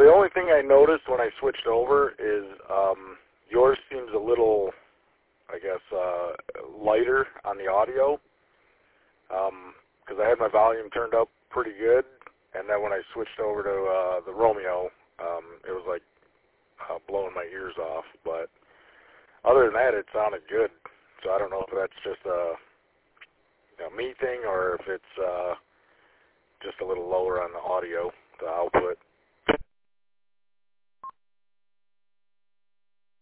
the only thing I noticed when I switched over is yours seems a little, I guess, lighter on the audio, because I had my volume turned up pretty good, and then when I switched over to the Romeo, it was like blowing my ears off. But other than that, it sounded good. So I don't know if that's just a me thing or if it's just a little lower on the audio, the output.